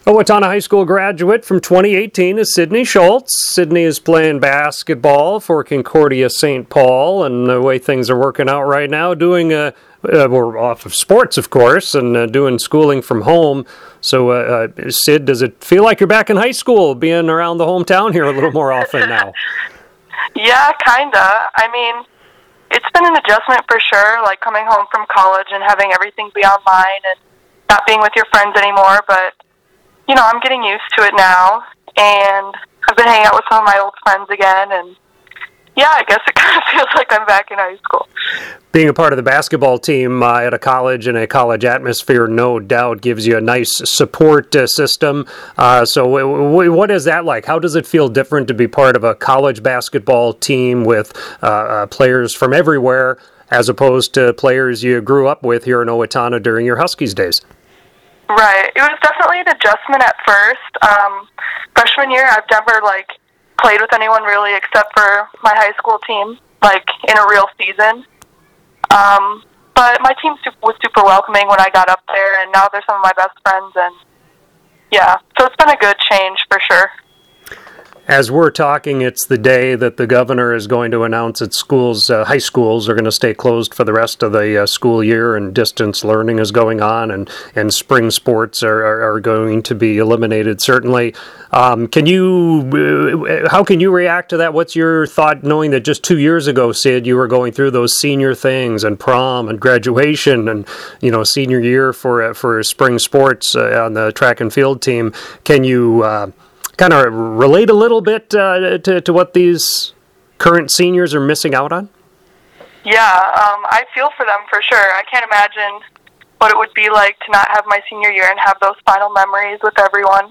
Owatonna High School graduate from 2018 is Sydney Schultz. Sydney is playing basketball for Concordia St. Paul, and the way things are working out right now, we're off of sports, of course, and doing schooling from home. So, Sid, does it feel like you're back in high school, being around the hometown here a little more often now? Yeah, kinda. I mean, it's been an adjustment for sure, like coming home from college and having everything be online and not being with your friends anymore, but you know, I'm getting used to it now, and I've been hanging out with some of my old friends again, and yeah, I guess it kind of feels like I'm back in high school. Being a part of the basketball team at a college and a college atmosphere, no doubt, gives you a nice support system. So what is that like? How does it feel different to be part of a college basketball team with players from everywhere, as opposed to players you grew up with here in Owatonna during your Huskies days? Right. It was definitely an adjustment at first. Freshman year, I've never, played with anyone really except for my high school team, in a real season. But my team was super welcoming when I got up there, and now they're some of my best friends, and yeah. So it's been a good change for sure. As we're talking, it's the day that the governor is going to announce that high schools are going to stay closed for the rest of the school year, and distance learning is going on, and spring sports are going to be eliminated, certainly. How can you react to that? What's your thought, knowing that just 2 years ago, Sid, you were going through those senior things and prom and graduation and, senior year for spring sports on the track and field team? Can you kind of relate a little bit to what these current seniors are missing out on? Yeah, I feel for them for sure. I can't imagine what it would be like to not have my senior year and have those final memories with everyone.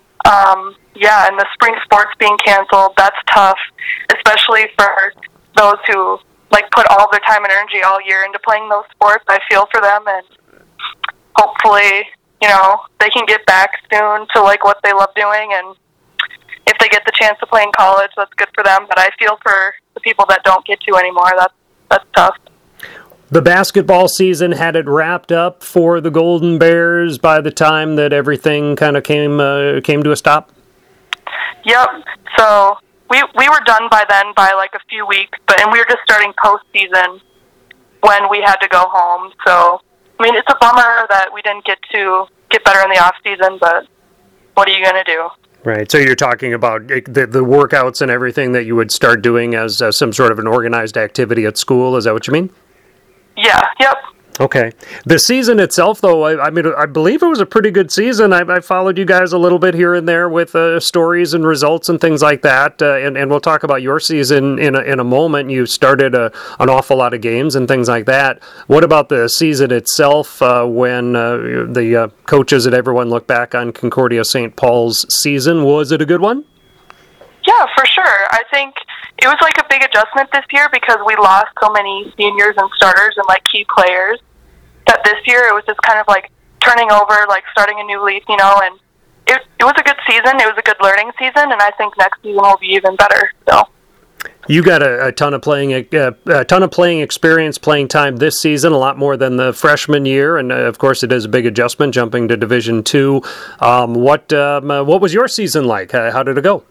And the spring sports being canceled, that's tough, especially for those who put all their time and energy all year into playing those sports. I feel for them, and hopefully, they can get back soon to what they love doing, and if they get the chance to play in college, that's good for them. But I feel for the people that don't get to anymore. That's tough. The basketball season, had it wrapped up for the Golden Bears by the time that everything kind of came to a stop? Yep. So we were done by then by a few weeks, and we were just starting postseason when we had to go home. So I mean, it's a bummer that we didn't get to get better in the off season, but what are you going to do? Right. So you're talking about the workouts and everything that you would start doing as some sort of an organized activity at school. Is that what you mean? Yeah. Yep. Okay. The season itself, though, I believe it was a pretty good season. I followed you guys a little bit here and there with stories and results and things like that. And we'll talk about your season in a moment. You started an awful lot of games and things like that. What about the season itself when the coaches and everyone look back on Concordia St. Paul's season? Was it a good one? Yeah, for sure. I think it was a big adjustment this year because we lost so many seniors and starters and key players that this year it was just kind of turning over, starting a new leaf, and it was a good season. It was a good learning season, and I think next season will be even better. So you got a ton of playing experience, playing time this season, a lot more than the freshman year, and of course it is a big adjustment jumping to Division II. What was your season like? How did it go?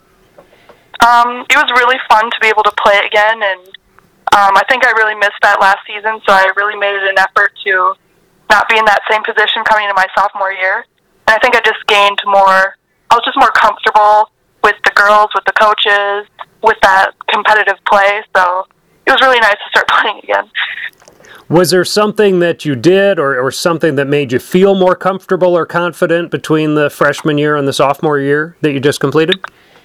It was really fun to be able to play again, and I think I really missed that last season, so I really made it an effort to not be in that same position coming into my sophomore year. And I think I was just more comfortable with the girls, with the coaches, with that competitive play, so it was really nice to start playing again. Was there something that you did or something that made you feel more comfortable or confident between the freshman year and the sophomore year that you just completed?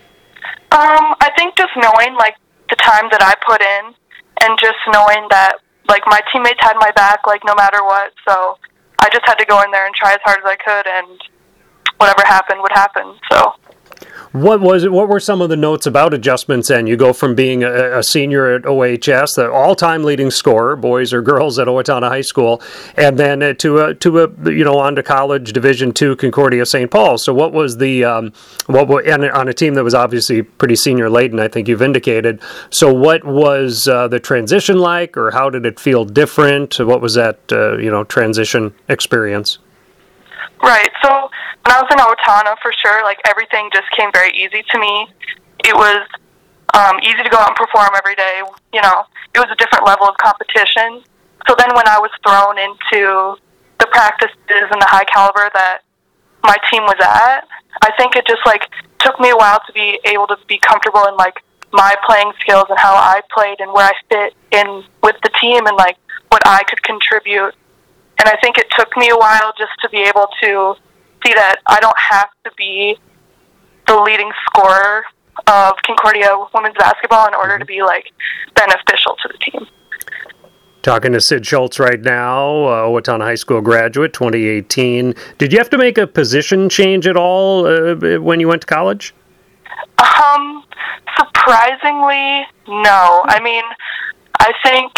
I think just knowing, the time that I put in and just knowing that, my teammates had my back, no matter what. So I just had to go in there and try as hard as I could, and whatever happened would happen. So What were some of the notes about adjustments then? You go from being a senior at OHS, the all-time leading scorer, boys or girls at Owatonna High School, and then on to college Division II Concordia St. Paul. So what was and on a team that was obviously pretty senior laden, I think you've indicated. So what was the transition like, or how did it feel different? What was that transition experience? Right. So when I was in Owatonna, for sure, like, everything just came very easy to me. It was easy to go out and perform every day. You know, it was a different level of competition. So then when I was thrown into the practices and the high caliber that my team was at, I think it just, like, took me a while to be able to be comfortable in, like, my playing skills and how I played and where I fit in with the team and, like, what I could contribute. And I think it took me a while just to be able to see that I don't have to be the leading scorer of Concordia women's basketball in order to be, like, beneficial to the team. Talking to Sid Schultz right now, Owatonna High School graduate, 2018. Did you have to make a position change at all when you went to college? Surprisingly, no. I mean, I think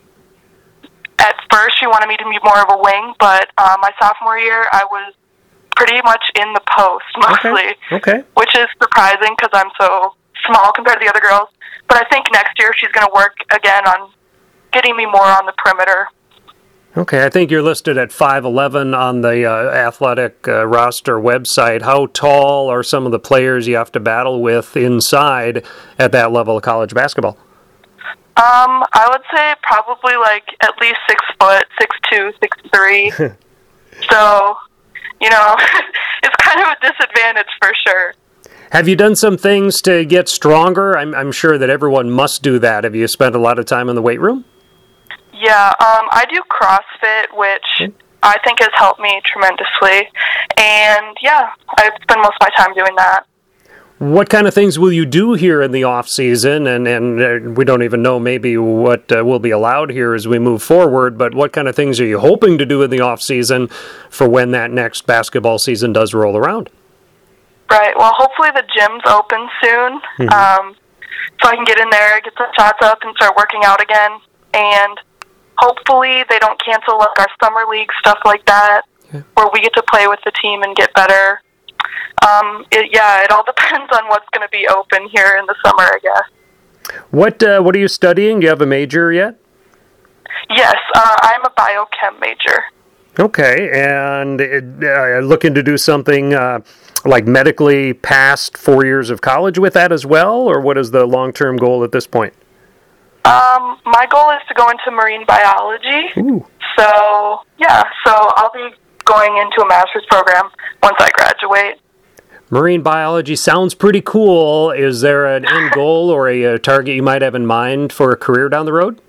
at first she wanted me to be more of a wing, but my sophomore year I was pretty much in the post mostly, which is surprising because I'm so small compared to the other girls. But I think next year she's going to work again on getting me more on the perimeter. Okay, I think you're listed at 5'11" on the athletic roster website. How tall are some of the players you have to battle with inside at that level of college basketball? I would say probably like at least 6 foot, 6'2", 6'3". So, you know, it's kind of a disadvantage for sure. Have you done some things to get stronger? I'm sure that everyone must do that. Have you spent a lot of time in the weight room? Yeah, I do CrossFit, which I think has helped me tremendously. And, yeah, I spend most of my time doing that. What kind of things will you do here in the off-season? And we don't even know maybe what will be allowed here as we move forward, but what kind of things are you hoping to do in the off-season for when that next basketball season does roll around? Right. Well, hopefully the gym's open soon, so I can get in there, get some shots up, and start working out again. And hopefully they don't cancel like our summer league, stuff like that, where we get to play with the team and get better. It all depends on what's going to be open here in the summer, I guess. What are you studying? Do you have a major yet? Yes, I'm a biochem major. Okay, and looking to do something like medically past 4 years of college with that as well, or what is the long-term goal at this point? My goal is to go into marine biology. Ooh. So I'll be going into a master's program once I graduate. Marine biology sounds pretty cool. Is there an end goal or a target you might have in mind for a career down the road?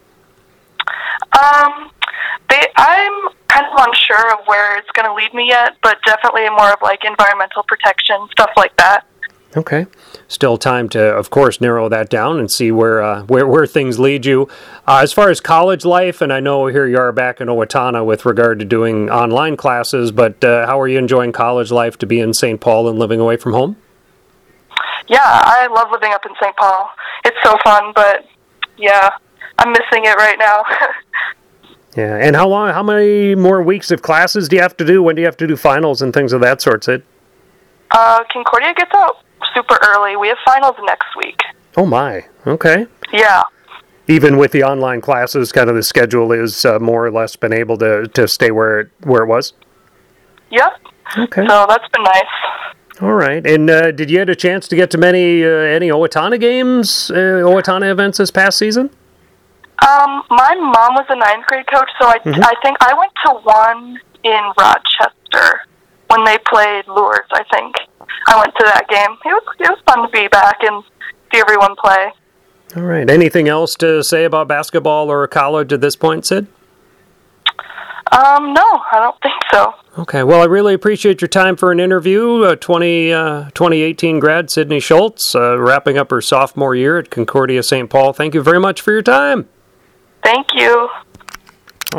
I'm kind of unsure of where it's going to lead me yet, but definitely more of like environmental protection, stuff like that. Okay. Still time to, of course, narrow that down and see where things lead you. As far as college life, and I know here you are back in Owatonna with regard to doing online classes, but how are you enjoying college life to be in St. Paul and living away from home? Yeah, I love living up in St. Paul. It's so fun, but yeah, I'm missing it right now. Yeah, and how many more weeks of classes do you have to do? When do you have to do finals and things of that sort, Sid? Concordia gets out super early. We have finals next week. Oh my, okay. Yeah. Even with the online classes, kind of the schedule is more or less been able to stay where it was? Yep. Okay. So that's been nice. All right. And did you get a chance to get to any Owatonna games, Owatonna events this past season? My mom was a 9th grade coach, so I think I went to one in Rochester when they played Lourdes, I think. I went to that game. It was fun to be back and see everyone play. All right. Anything else to say about basketball or college at this point, Sid? No, I don't think so. Okay. Well, I really appreciate your time for an interview. 2018 grad Sydney Schultz, wrapping up her sophomore year at Concordia St. Paul. Thank you very much for your time. Thank you.